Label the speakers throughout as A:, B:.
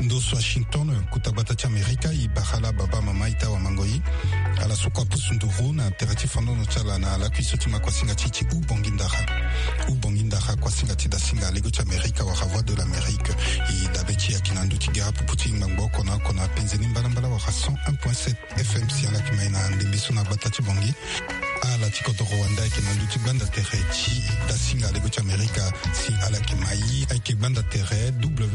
A: Ndos Washington kutabata cha Amerika ibahala baba mama ita wa mangoi ala sukwa pusunduru na teratifu no chala na la kuisotima kwa singa chichi ubongindaha kwa singa tida singa lego cha Amerika wa Voix de l'Amérique i dabeti akinandu tigara puputi mambo kona penzeni mbala wa 101.7 FM si ala kimaina ndembiso na batati bongi ala tikoto Rwanda kinandu tibanda terechi da singa lego cha Amerika si ala kimai aike banda tere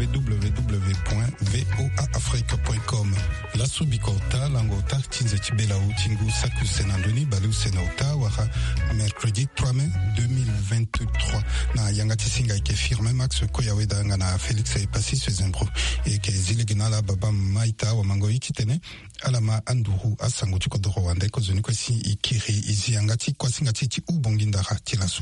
A: www.voaafrique.com la subikota langota tinze tibela utingu saku senandoni balu senauta wara mercredi 3 mai 2023 na yangati singa ike firme Max Koyaweda ngana Felix Epasi Sezembro ike zilegina la baba maita wa mango ititene alama anduru asango tikoto Rwanda ko zoni kwesi ikiri izi yangati kwasinga titi ubongindara tilaso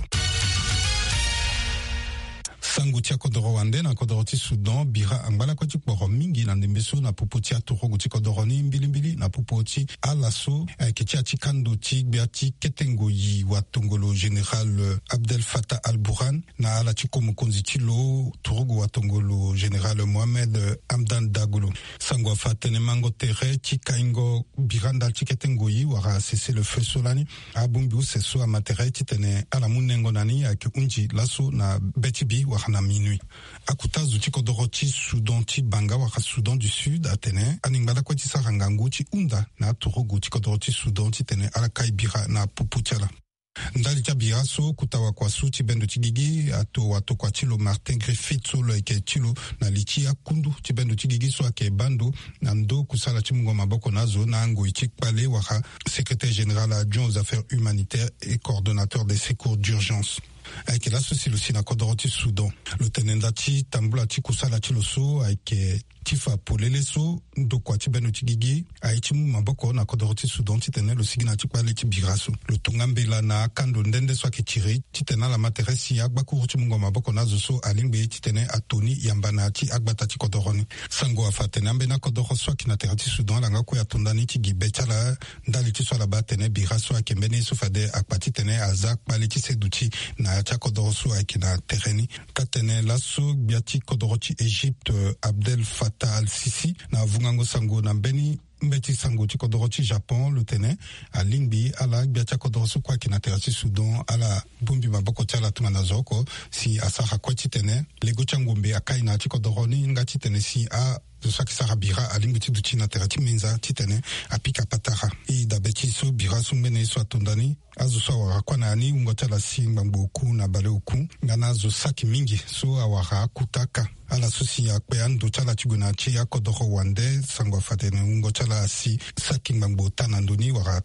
A: sangu tia kodoro wande na kodoro ti Sudan bira angbala kwa ti kporo mingi na ndembeso na pupoti atorogu ti kodoro ni mbili na pupoti alaso ketia ti kando ti gbia ti ketengo yi watongolo General Abdel Fattah al-Burhan na ala ti komokonzi ti lo torogu watongolo General Mohamed Hamdan Dagalo sangu afatene mango tere ti kaingo biranda ti ketengo yi wara cesser le feu solani abumbi seso amatere ti tene ala munengo nani ake unji laso na betibi na minuit akuta zuti kodoro ti Sudan ti banga waka Sudan du Sud atene aningbala kwa ti sarangangu ti unda na torogu ti kodoro ti Sudan ti tene ala kai bira na puputiala ndali tia bira so kutawa kwa su ti bendo ti gigi ato kwa tilo Martin Griffith so lo eke tilo na lichi akundu ti bendo ti gigi so ake bando na ndo kusala ti mungo maboko nazo na ango iti kpale waka secrétaire général adjoint aux affaires humanitaires et coordonnateur des secours d'urgence avec la société na kodoro ti Sudan le tenenda ti tambula ti kusala ti loso avec tifa polele so ndo kwa ti beno ti gigi aiti mu maboko na kodoro ti Sudan ti tene lo sigina ti kwale ti biraso lo tungambela na kando ndende so ke tiri ti tena la materesi agbaku ti mungo maboko na zo so alingbe ti tene atoni yambana ti agbata ti kodoro ni sango afatene ambe na kodoro so ki na terra ti Sudan la ngako ya tondani ti gibetala ndali ti so la ba tene biraso akembene so fade akpati tene azak pale ti seduti na tia kodoro so akina tereni katene laso biati kodoro ti Egypte Abdel Fattah al-Sisi na vungango sango na beni mbeti sango ti kodoro ti Japon le tene alingbi ala biati kodoro so kwa kina terra ti Sudan ala bumbi maboko ti ala tunga na zoko si asara kwa ti tene lego changombe akai na ti kodoro ni nga ti tene si a saki sarabira alingbi ti duti na terra ti menza ti tene apika patara i dabeti so bira so mbene so atondani azo so awara kwa na ani ungote la si mbambo oku na bale oku ngana azo saki mingi so awara kutaka ala sosi ya kwe ando chala chiguna chi ya kodoro wande sangwa fatene ungote la si saki mbambo tanandoni wara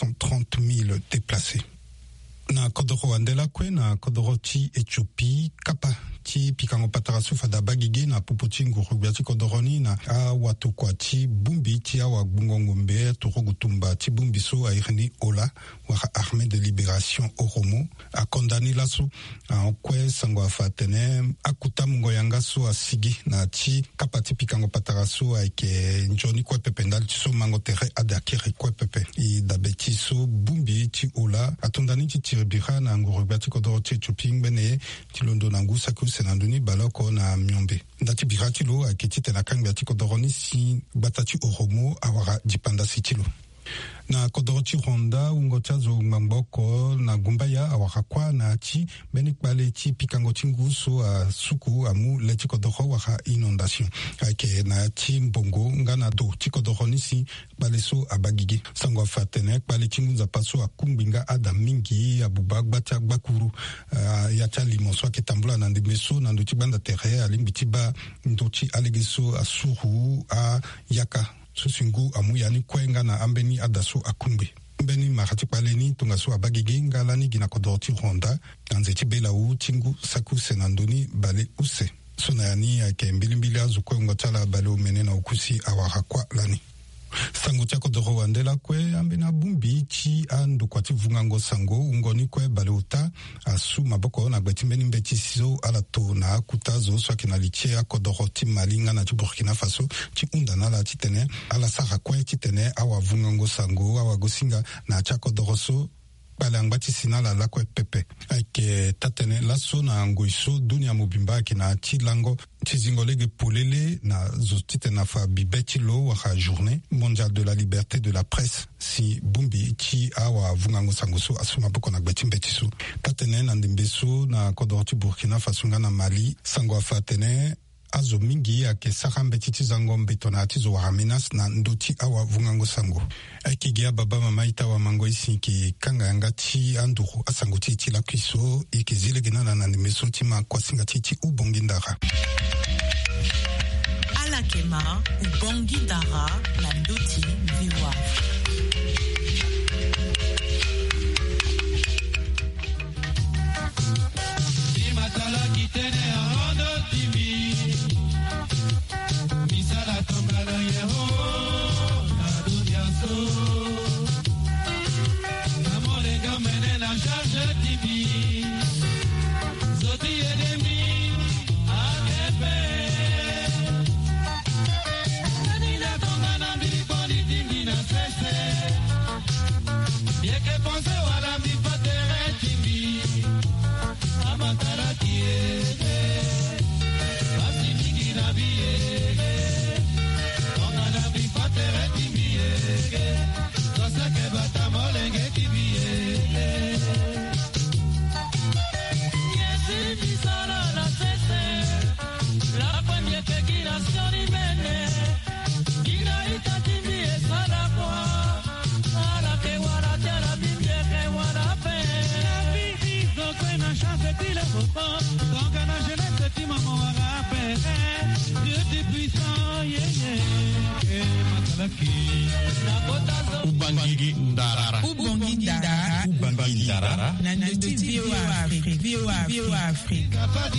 A: 330,000 déplacés na kodoro wande la kwe na kodoro ti Ethiopie kapa ti pikango patarasu fada bagigi na pupoti ngurugya ti kodoroni na watu kwa ti bumbi ti awa gbungongombe torogu tumba ti bumbi so airni ola wara armée de libération oromo akondani laso kwe sango afatene akuta mungo yanga so asigi na ti kapa ti pikango patarasu aike njoni kwe pepe ndali ti so mango tere adakere kwe pepe i dabeti so bumbi ti ola atondani ti tiribira na ngurugya ti kodoro ti Ethiopie ngbene ti londo na ngusa senandoni baloko na myombe ndati birati lo aketi tena kangya ti kodoroni si batati oromo awara dipanda sitilo na kodoro ti Rwanda ungo chazo mamboko na gumbaya awara kwa na ti beni kpale ti pikango ti nguso a suku amu le ti kodoro wara inondation ake na ti mbongo ngana do ti kodoro ni si kpale so abagigi sango afatene kpale ti ngunza paso akumbinga ada mingi abuba gbati agbakuru ya ta limonso ake tambula na ndemeso na ndo ti banda tere alingbi ti ba ndo ti alegeso asuru a yaka susingu amu yani kwenga na ambeni adaso akumbe mbeni marati paleni tunga so abagigi ngalani gina kodoro ti Rwanda anzeti bela u tingu saku senandoni bale use sona yani ake mbilimbili azu kwenga tala bale umene na ukusi awara kwa lani sango tia kodoro wandela kwe ambena bumbi ti ando kwa ti vungango sango ungoni kwe bale uta asu maboko na gbeti mbeni mbeti sizo ala to na kutazo so akina lichia kodoro ti malinga na ti Burkina Faso ti undana la ti tene ala sara kwe ti tene awa vungango sango awa gosinga na tia kodoro so pale ngati sinala la kwa pepe ke tatene laso na ngoiso dunia mobimba ke na chilango chizingolege polele na zostite na fa bibeti lo wa journée mondiale de la liberté de la presse si bumbi chi awa vungango sangoso asuma boko na gbetimbetisu tatene na ndimbeso na kodorti Burkina Faso na Mali sango afatene azo mingi ake sahambe titi zango mbetona atizo waraminas na ndoti awa vungango sango akigia baba mama itawa mango isi ki kanga yangati anduru asango titi la kiso ikizile genana na nimeso tima kwa singa titi ubongindara
B: Alakema ubongindara na ndoti viwa
C: Ubangindara na ndoti VOA Afrique.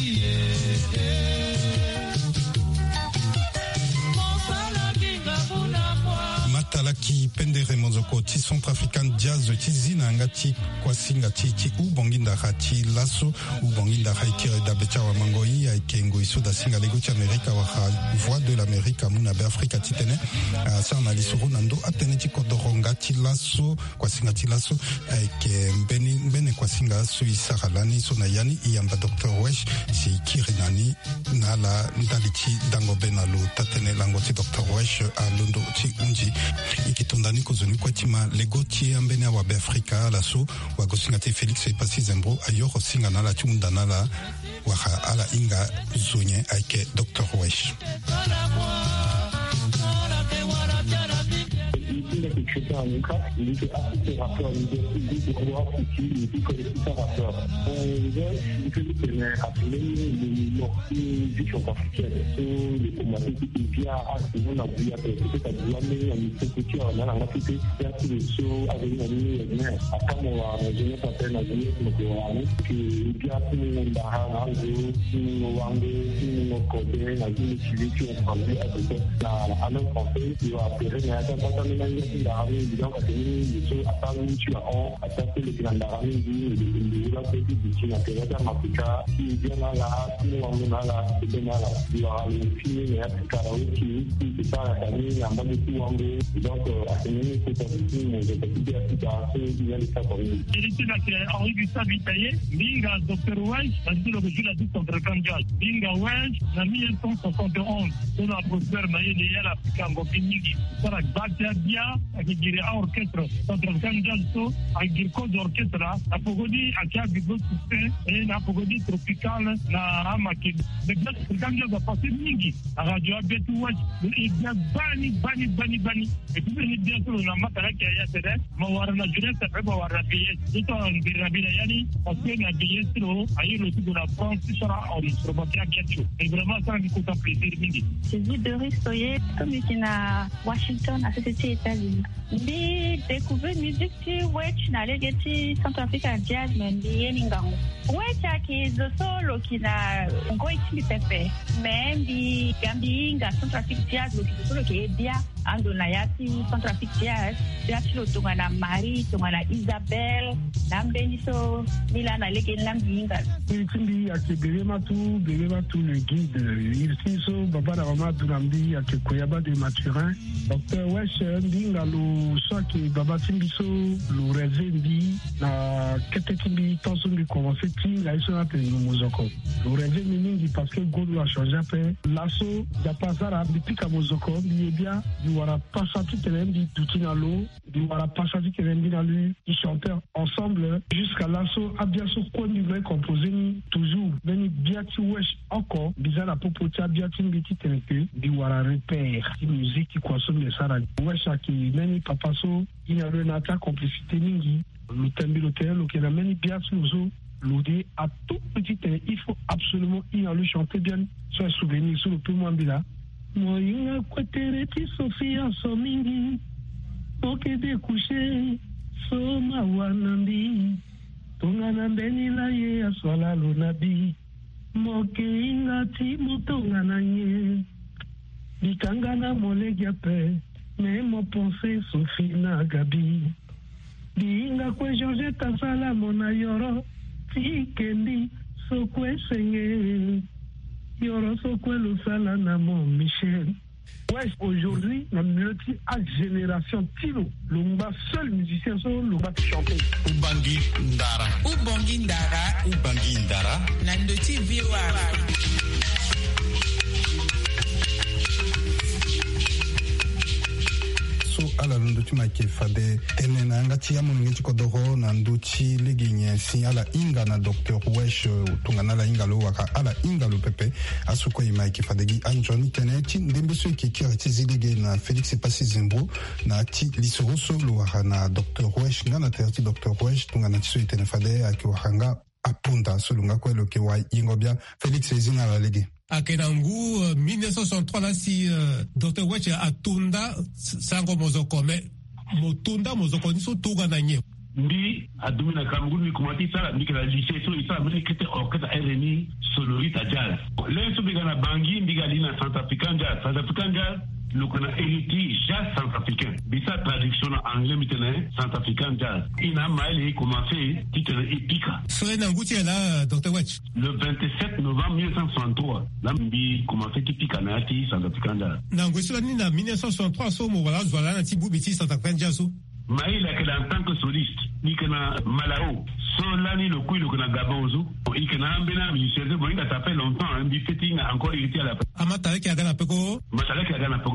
A: Matalaki pendere mozoko ti centrafricain jazz tizina ngati kwa singa ti ubongindara ti lasso ubongindara ikire da bechawa mangoi aikengo isoda singa lego ti Amerika wa voix de l'Amérique muna be Afrika titene sa na lisoro nando atene ti kodoronga ti lasso kwa singa ti lasso ke mbene kwa singa so isaralani so na yani iyamba Dr. Wesh si kirinani na la ndaliti dango benalo tatene lango ti Dr. Wesh a londo ti unji ikitondani kozoni kwa tima lego ti ambene wa be Afrika lasso wa gosinga te Felix Epasi Zembro ayoro singa na la tunda na la wa ala inga zonye aike Dr. Wesh
D: Henri Gustave Itaye, Binga Dr. Wesh, parce que le régime a dit centrafricain jazz. Binga Wesh, en 1971, on a professeur Maïe de Yala, Kangopinigi, pour Baktia Dia, avec le orchestre centrafricain jazz, avec le code d'orchestre, à Pogodi, à Kia Bibo Soussin, et à Pogodi tropical, à Amaki. Le jazz africain jazz a passé Nigi, à Radio Abetu Wesh, et bien Bani. Et puis, il bien sûr, on a matala qui a yassé, Mawarana jeunesse, après Mawarana Payet, tout en Birabinayani, parce que la Payet, ailleurs le sud de la France, sera en Slovaquie à bientôt. Et vraiment, ça nous coûte un plaisir, Midi.
E: Je dis Doris Soye, comme je suis à Washington, à Société États-Unis. J'ai découvert musique qui Wech na legeti Centrafrica Jazz mais Ningango. Wech qui est solo qui na ngoi qui pepe. Mais di Gambinga Centrafrica Jazz qui solo qui est bien. ando na yati Centrafrique Jazz yati lo tonga na Marie tonga na Isabelle nambeni so milana leke nambinga
F: timbi akebele matu le guide ici so baba na mama dunambi akekoyaba de Maturin Dr. Wesh ndinga lo swaki baba timbi so lo rezendi na kete timbi tonso mbi commencer ti la iso na tenu mozoko lo rezendi mingi parce que Golo a changé après lasso ya pasara bipika mozoko bi bien du wara pasati telembi tutinalo du wara pasati telembi na lui ils chantaient ensemble jusqu'à lasso a bien so quoi du vrai composé toujours beni biati wesh encore bizarre popotia biati mbiti telembi du wara repère die musique qui consomme les sara wesh qui meni papaso ina le nata complicité mingi le tembi l'hôtel auquel a meni biati ozo l'odé à tout petit il faut absolument y aller chanter bien soit souvenir sur le peu moins bila moyinga kwetere ti Sofia somingi oke de coucher soma wanambi tongana mbeni la ye aswala lunabi mokinga ti mutongana nye dikangana molegia pe memo pensée Sophie na gabi dinga kwe George tasala mona yoro Kendi sokwe senge yoro sokwe lo sala na mon Michel. Ouais, aujourd'hui la multi à génération Tilo Lumba seul musicien solo Lumba chanter
A: Ubangi Ndara
C: Nandoti VOA
A: ala nduti make fade tenena ngati ya mungi kodoro na nduti liginye si ala inga na Dr. Wesh tungana la inga lo waka ala inga lo pepe asuko imake fadegi anjoni teneti ndembeso ikikira tizilege na Felix Pasi Zimbro na ti lisoroso lo waka na Dr. Wesh ngana terti Dr. Wesh tungana tiso itene fade akiwahanga apunda solunga kwelo kewa ingobia Felix ezina la lege
G: Akenangu 1963 là si Dr. Wesh atunda sango mozoko me motunda mozoko niso tuga na nye
H: ndi adumina kamguni kumati sala ndikala lycée so isa meni kete orchestre RNI sonorite jazz lenso bigana bangi ndigali na Centrafrican Jazz lokona hérité jazz centrafricain bisa traduction en anglais maintenant Centrafrican Jazz ina maile commencé titre Epika
G: Frère Ngouti là Dr. Wesh
H: le 27 novembre 1963 lambi commencé Epika na ti Centrafrican Jazz
G: Ngouti là ni na 1963 so mo voilà na ti bubi ti Centrafrican Jazz so
H: Maïla en tant que soliste ni kana Malao so lani le coup le kana Gabozo il kana ambena musicien bon il a ça fait longtemps un bifeting encore hérité à la
G: Amatale qui a gagné peko
H: Matala qui a gagné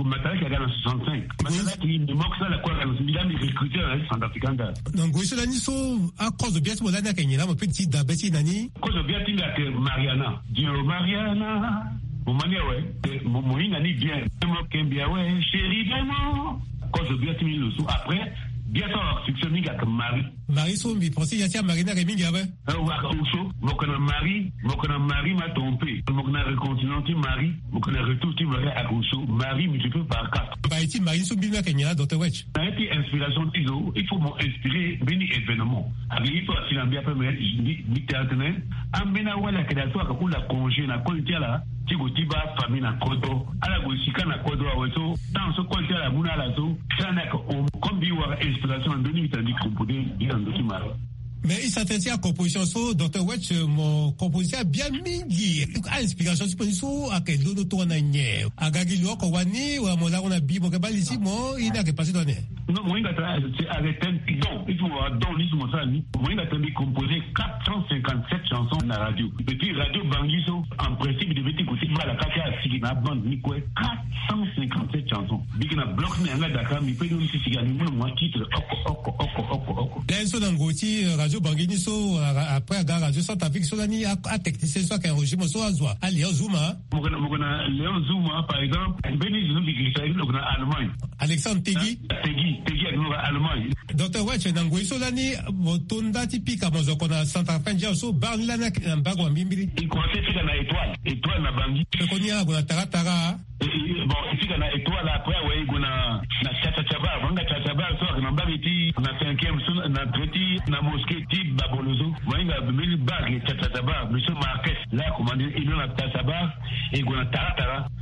H: 65 Matala qui ne manque ça la quoi il a recruté en Centrafricain
G: donc oui cela ni so à cause de bien ce modèle là mon petit dabeti nani
H: cause de bien il a que Mariana Dio Mariana mon mania ouais mon nani bien moi kembia ouais chérie vraiment cause de bien il le sous après bien sûr succès mingi avec Marie
G: Sombi pensez il y a Marina Remingi ouais
H: Ouso mokona Marie m'a trompé mokona recontinenti Marie mokona retour tu me à Ouso Marie multiplié par 4
G: bah iti Marie Sombi na Kenya Dr. Wesh
H: ça a été inspiration tizo il faut m'inspirer béni événement avec il faut s'ilambia peu mais ni théâtre ambena wala création akakula congé na kontia la tiba famille na kodo ala gosika na kodo aweso dans ce kontia la muna la so sana ko kombi wa inspiration ndoni mitandi composer bien document.
G: Mais il s'intéresse à la composition so Dr. Wesh mon composition bien mingi a inspiration so à quel do to na nye agagi lo ko wani wa mo la on a bi mo ke balisi mo ina ke passer donner
H: non moi c'est avec un don il faut don ni mo ça ni moi il a composé 457 chansons na radio depuis radio Bangiso en principe devait écouter la kaka sigi na bande ni quoi 457 chansons bigina bloc na nga Dakar mi peut nous sigi ni mo titre oko
G: Lenso Ngouti Radio Bangini so après à Radio Centrafrique so ni a technicien so qu'un régime so azwa ali Zuma
H: mokona Léon Zuma par exemple beni zulu bigisa lokona Allemagne
G: Alexandre Tegui
H: à Allemagne
G: Dr. Wesh Ngouti so ni motunda tipika mozoko na Centrafrique so barla na mbago mbimbiri
H: il commençait fika na étoile na bangi
G: konia gona taratara
H: bon fika na étoile après ouais gona na chachaba vanga chachaba so na mbabiti na 5e na treti na mosquée type Babolozo moinga bimili bag chachaba monsieur Marquez là commandé il na chachaba et gona taratara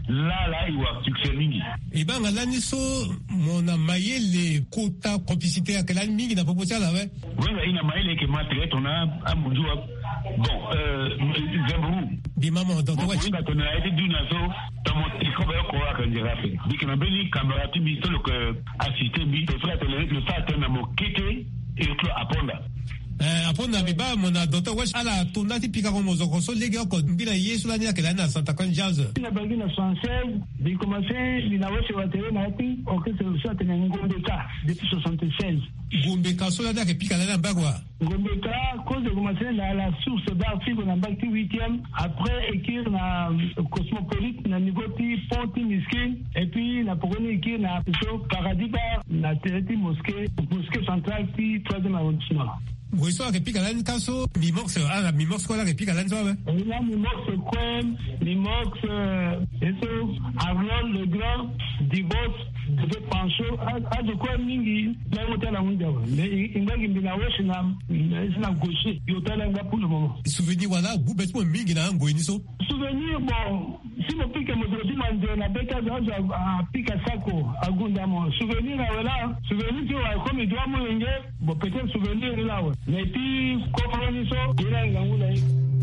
H: là il wa succès mingi
G: ibanga lani so mona mayele kota complicité avec la mingi na proposition là ouais
H: voilà ina mayele ke matret on a amujua bon Zembrou
G: bi maman donc ouais
H: on a été d'une asso dans mon école ko akanjira fait dit que na beli camarade bi solo que assisté bi to frère le fait na mo kete et que aponda
G: aponda biba mona docteur wesh ala tunati pika ko mozoko so lege ko mbila yesu lani akela na Santa Cruz Jazz
F: na bagina 76 bi commencer lina wesh wa tele na pi o que c'est ça tena Ngombeka depuis 76
G: Ngombeka so lani akepika na mbagwa
F: Ngombeka cause de commencer la source d'article na mbaki 8e après écrire na Cosmopolite na niveau ti Ponti Miskin et puis na pokoni écrire na Paradis Bar na Tereti mosquée centrale ti 3e arrondissement.
G: Oui, soit que pique à l'année casso, mimox, ah, mimox quoi là, que pique à l'année, ouais.
F: Et là, mimox, Quem, mimox, Arnold, le grand, divorce, de pencho, à de quoi mingi, là, on est à la Mundial. Mais il m'a dit, il a wesh, il a gauché, il est à la pour le moment.
G: Souvenir, voilà, vous bêtes moi, mingi, là, un goïniso.
F: Souvenir, bon, si mon pique, moi, je dis, la bête à pique à Sako, à Gundamo. Souvenir, là, souvenir, tu vois, comme il doit mouiller, bon, peut-être souvenir, là, ouais. Mais puis, comprenez ça, il y a un gangou là.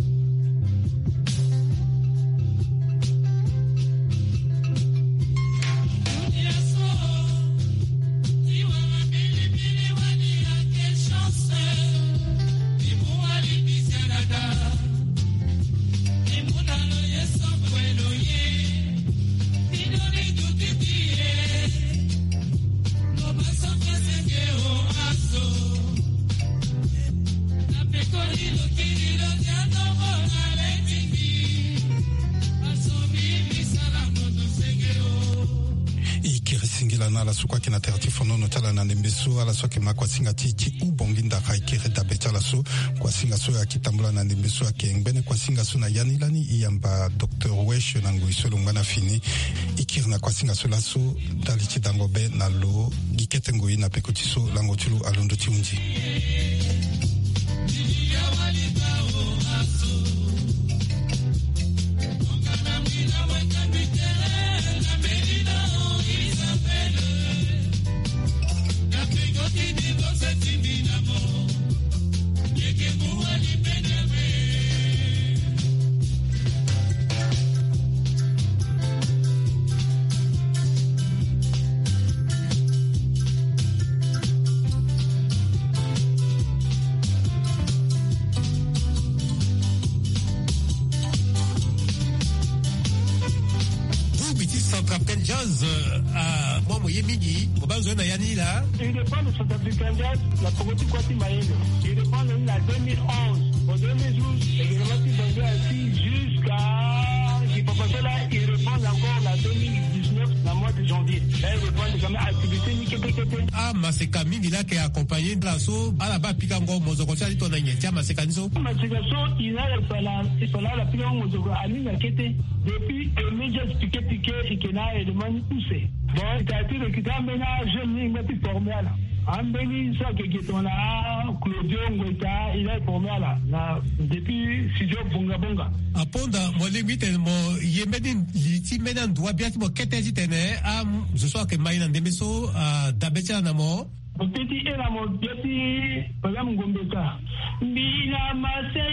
A: la sukwa kina terati fono no tala na ndembeso ala soke makwa singa titi ubonginda kaikere dabeta la so kwa singa so ya kitambula na ndembeso ake ngbene kwa singa so na yanilani iyamba Dr. Wesh nango isolo ngana fini ikirna kwa singa so la so dalichi dangobe na lo gikete ngoi na pekotiso lango tulu alondo tiunji.
F: Il dépend de Centre Africain Jazz, la Pogoti Kwati Mayele. Il dépend de la 2011. Au 2012, également, il va ainsi jusqu'à. Il faut passer là, il répond encore la 2019, la mois de janvier. Là, il répond de quand même activité Nikete.
G: Ah, Maseka Mingi là qui est accompagné de la so, à la bas Pikango Mozoko, ça dit ton aïe, tiens, Maseka Niso.
F: Maseka So, il a la Pikango Mozoko, à Nikete. Depuis, il m'a déjà piqué, et qu'il a élément poussé. Bon, il a été recruté à ménage, je m'y ai formé là. Ambeni ça que est là, Claudio Ngoita, il est formé là. Depuis Sidio Bonga Bonga.
G: Aponda, moi limite mo yemedin liti medan doit bien mo ketezi tene am je sois que maïna ndemeso dabecha na mo.
F: Petit et la mo petit Pagam Ngombeka. Bina mase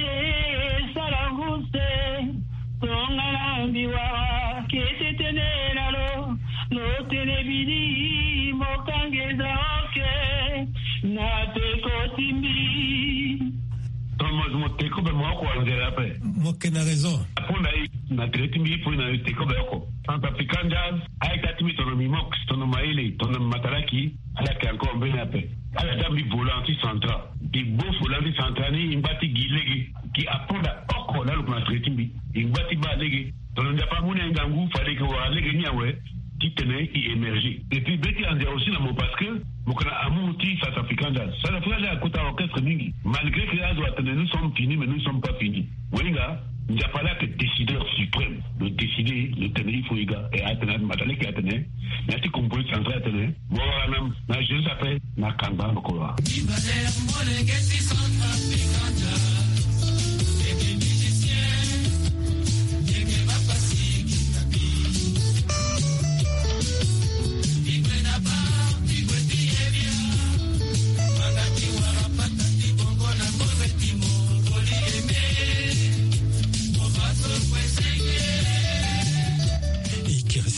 F: saranguse. Tongala ndiwa ketene nalo. No telebidi mokangeza oke na teko timbi
H: mo teko be mo ko angela après
G: mo kena raison
H: apona na timbi pour na teko be ko Centre Africain Jazz ay tatimi tono mimox tono maile tono mataraki ala ke encore ben après ala tambi volanti central di beau volanti central ni imbati gilegi ki aponda oko na lo na timbi imbati ba legi tono ndapa muna ngangu fale ko wa legi nyawe qui tenait y émerger. Et puis, Betty en dit aussi dans mon parce que, mon amouti South African Jazz. South African Jazz a coûté à l'orchestre mingi. Malgré que là, nous sommes finis, mais nous ne sommes pas finis. Wenga, il n'y a pas là que décideur suprême. Le décider, le tenir, il faut y gars. Et Athéna, Matale qui Athéna, il y a des composés centrales Athéna. Moi, voilà, je s'appelle Nakamba Mokola.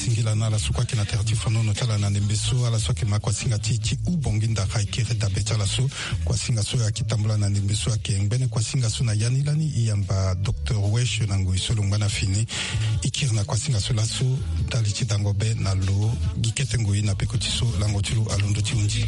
A: singila na la sukwa kina tertifu nono tala na nembeso ala soke ma kwa singa titi u bonginda kaikere da betala so kwa singa so ya kitambula na nembeso ya kengbene kwa singa so na yanilani iyamba Dr. Wesh nangu isolo mbana fini ikirna kwa singa so la so dalichi dangobe na lo gikete ngui na pekotiso lango tilu alundo tiunji.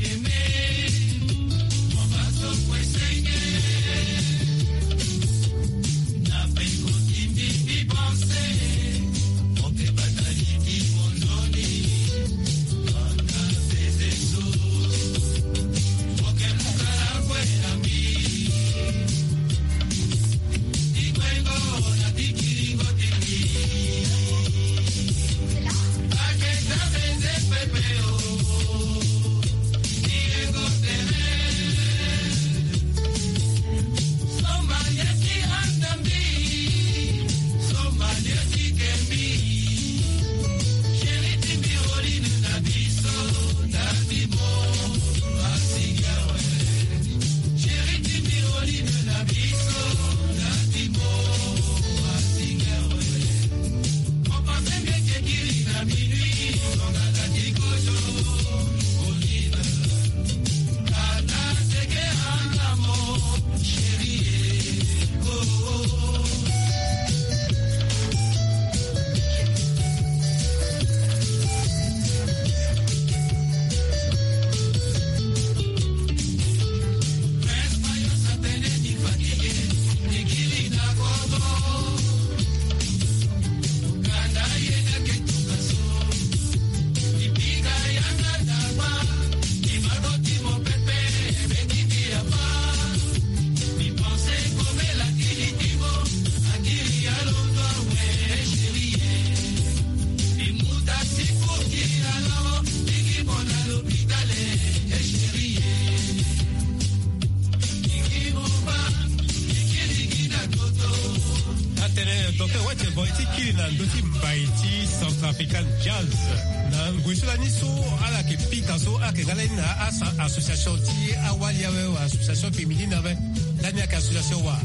G: Centrafrican Jazz na ngwisulani so ala ke pika so ake galai na association ti awali ya association féminine avec dania ka association wa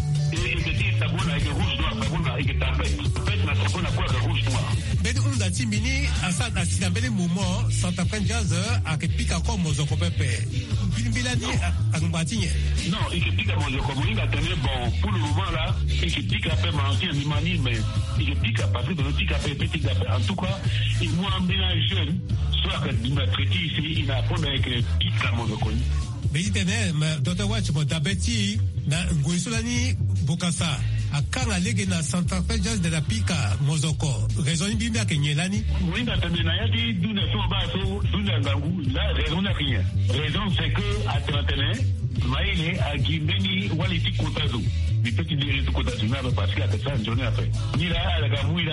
H: et tabona et rouge noir tabona et tapet tapet na tabona quoi rouge noir
G: bedi unda timbini asa asina bele moment Centrafrican Jazz ake pika ko mozoko pepe bilbilani angbatinye
H: non et que pika mozoko moinga tene bon pour le moment là et que pika pe mentir ni mani mais il pique à partir de l'outil petit en tout cas il moi un jeune soit que il m'a traité ici il a appris avec pique à mon reconnu
G: mais il tenait Dr. Watch bon d'abeti na ngoisolani bokasa akanga lege na Centrafrican Jazz de la pika mozoko raison bimba kenyelani
H: oui d'attendre na yadi duna so ba so duna ngangu la raison n'a rien raison c'est que à 31 maile a gimbeni waliti kotazo les petits dérivés de Côte d'Azur parce qu'il a fait ça une journée après. Il a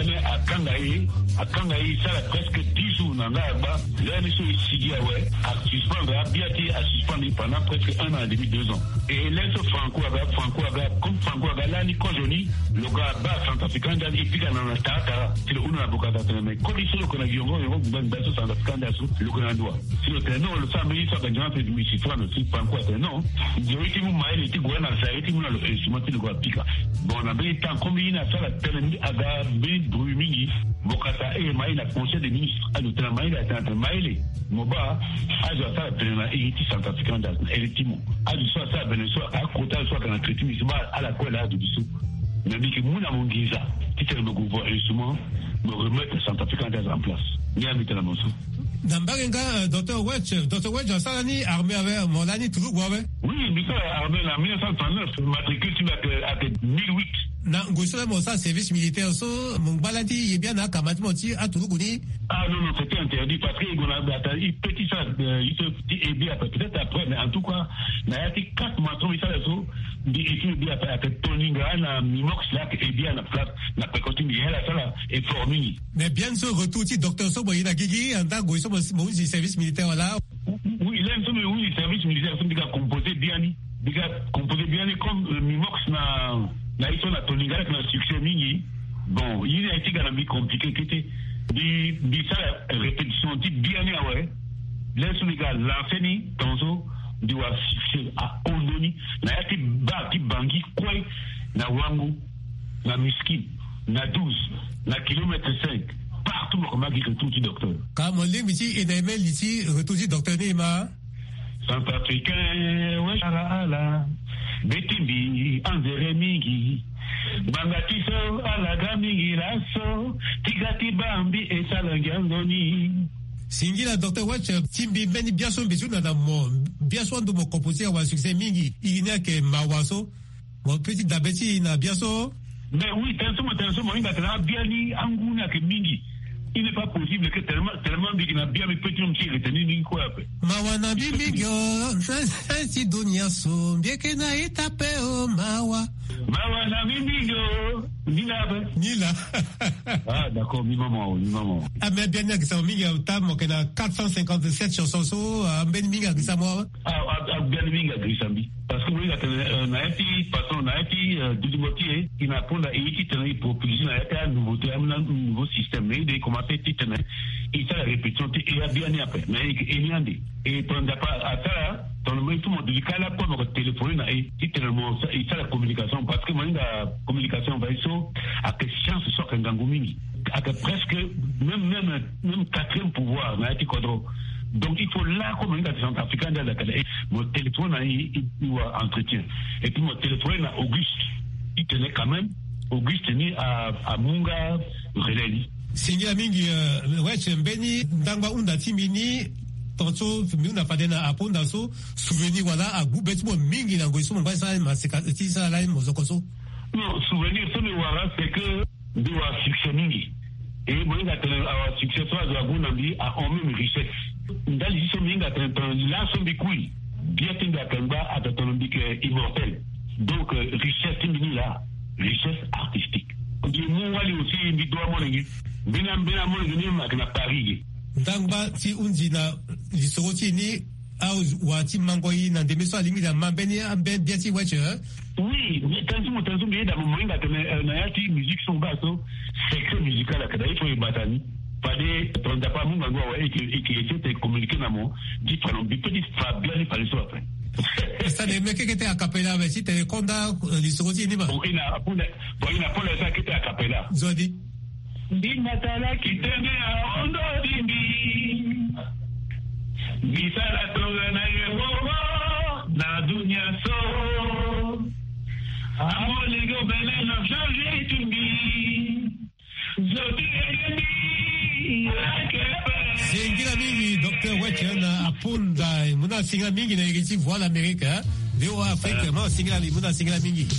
H: à Kangaï, ça a presque 10 jours dans l'arbre. Là, il s'est à suspendre, à biati, à suspendre pendant presque 1 an et demi, 2 ans. Et laisse Franco, comme Franco, là, Nico Johnny, le gars bas Centrafricain, il pique dans la tata, c'est le Ouna Bokata. Mais quand il se le connaît, il y a un bateau Centrafricain, le Conandois. Si le tenant, le famille, ça va dire un peu de Missifran aussi, Franco, non. Il y a eu un maïl, il y a eu un instrument. Bon, on a bien été en combine à ça, la télé, à la Brumini, Bokata et Maïla, conseil des ministres, à l'autre Maïla, à l'autre Maïla, Moba, à la télé, et il Centrafricain, effectivement. À l'histoire, ça, Venezuela, à côté, soit qu'on a traité, mais à la quoi là, du bissou. Mais dit que Mouna Mongiza, qui est le gouvernement, instrument, me remettre Centrafricain en place. Ni à mettre la motion.
G: Nambarenga, Dr. Wedge, Salani, armée avec Molani, toujours, ouais.
H: Oui, mais ça, armée en 1939, matricule, tu n'as que 1008.
G: Na ngosala mosa service militaire so mbalati yebia na kamati moti atuluguni.
H: Ah non, c'était interdit parce qu'il a petit ça, il se dit bien peut-être après, mais en tout cas, il y a 4 matrons, il s'est dit bien après Toninga, na Mimox là, et bien la place, la précontine, il y a la salle et formée.
G: Mais bien sûr, retour, docteur Sobo, il a gigi, en tant que service militaire là.
H: Oui, il a un peu, oui, service militaire, c'est des gars composés bien, comme Mimox na ils sont à Toninga avec un succès mini. Bon, il y a été quand même compliqué qui était dit ça répétition type bien ouais. Laisse les gars l'enseigne tonzo doit succès à Ondoni na yati ba ki bangi quoi na wangu na miskin na 12 na kilomètre 5 partout le combat qui retourne du docteur.
G: Quand mon ligne ici, et d'aimé ici, retourne du docteur Nima.
H: Centrafricain, ouais, ala, Betimbi, Anzere Mingi, Bangatiso, Alaga Mingi, Lasso, Tigati Bambi et Salangandoni.
G: Singila docteur Watch, Timbi Beni Biason Bisu na mo Biason do mo composé à succès Mingi, il n'y a que Mawaso, mon petit Dabeti na Biaso.
H: Mais oui, tension, il a bien ni Anguna que Mingi. Il n'est pas possible que tellement big na bien mais petit homme qui retenu ni quoi après.
G: Mawa bibigyo, si dunia so, bien que na etape o mawa.
H: Mawa na bibigyo, Nila. Ah d'accord, mi maman.
G: Ah mais bien que ça mingi au tam que na 457 chansons so, ben mingi que ça moi.
H: Ah bien mingi que ça mi. Parce que oui, na eti patron na eti du motier, il n'a pas eti tenir pour plus na eti un nouveau système mais de comment petit tenir. Il fait la répétition et a bien après. Mais il y a des et pendant pas à ça, dans le moment tout le monde dit qu'à la pomme au téléphone et tellement il fait la communication parce que moi la communication va être à que science soit un gangomini à que presque même quatrième pouvoir na eti quadro. Donc il faut la communication africaine dans laquelle mon téléphone a entretien et puis mon téléphone a Auguste il tenait quand même Auguste tenait à Munga Releli.
G: Singira mingi ouais chembeni ndangwa unda timini tonso miuna padena aponda so souvenir wala a gubet mo mingi na ngoiso mo basa maseka tisa la mozokoso.
H: Non, souvenir ce wala c'est que de wa succès mingi et moi il a un succès soit de Bunambi a en même richesse. Dans les histoires mingi a là son bikui bien tinga kamba a tolombik immortel. Donc richesse mingi là, richesse artistique. Du moi aussi il doit molengi. Bina molengi na Paris.
G: Ndangba si unji na lisoti ni au wati mangoi na demeso alingi na mambeni amben biati wache.
H: Oui, mais tension bien dans moment na yati musique son basso, secret musical à kada il faut batani. Fallait prendre pas mon ngwa et qui était communiqué na mo, dit falon bi petit Fabien il fallait ça après.
G: Ça les mecs qui étaient à capella mais si t'es conda lisoti ni ba.
H: Bon il a pour ça qui était à capella.
G: Zodi.
H: Matala kitende a ondo dimbi Bisala tonga na yewowo na dunia so Amoligo bele na change tumbi Zodi egeni
G: Singira mingi Dr. Wecher na apunda muna singa mingi na egisi voix l'Amérique Veo Afrique ma singira muna singira mingi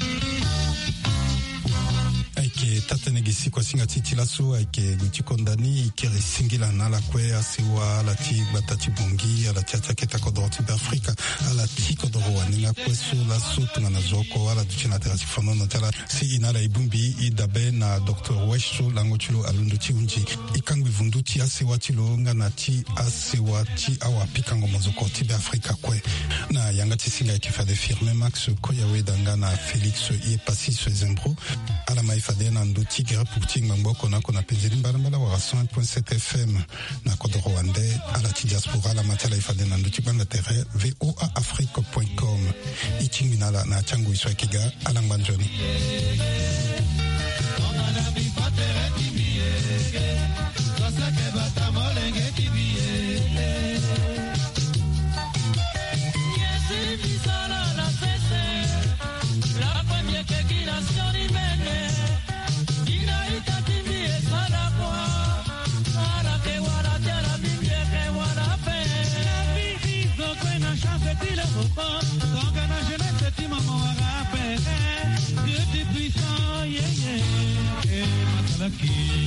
A: ke tatenegisi kwa singa titilaso ake gutikondani ikere singila na la kwe asiwa la ti batati bongi ala tiata keta kodoroti Afrika ala ti kodoro ninga kweso la sotunga na zoko ala duchina terasi fonono tala si inala ibumbi idabe na Dr. Wesho langochulo alundu ti unji ikangwi vundu ti asewa ti lo ngana ti asewa ti awa pikango mozoko ti Afrika kwe na yanga ti singa ikifade firme Max Koyawe dangana Felix ie Passis Zembro ala maifade na ndo tigre pour tinga mboko na kona penzeli mbala wa 100.7 FM na kodo rwandais à la diaspora la matala ifade na ndo tibanga terre voaafrique.com itinga na changu iswa kiga ala mbanjoni
I: Dieu est puissant, yeah, yeah, yeah,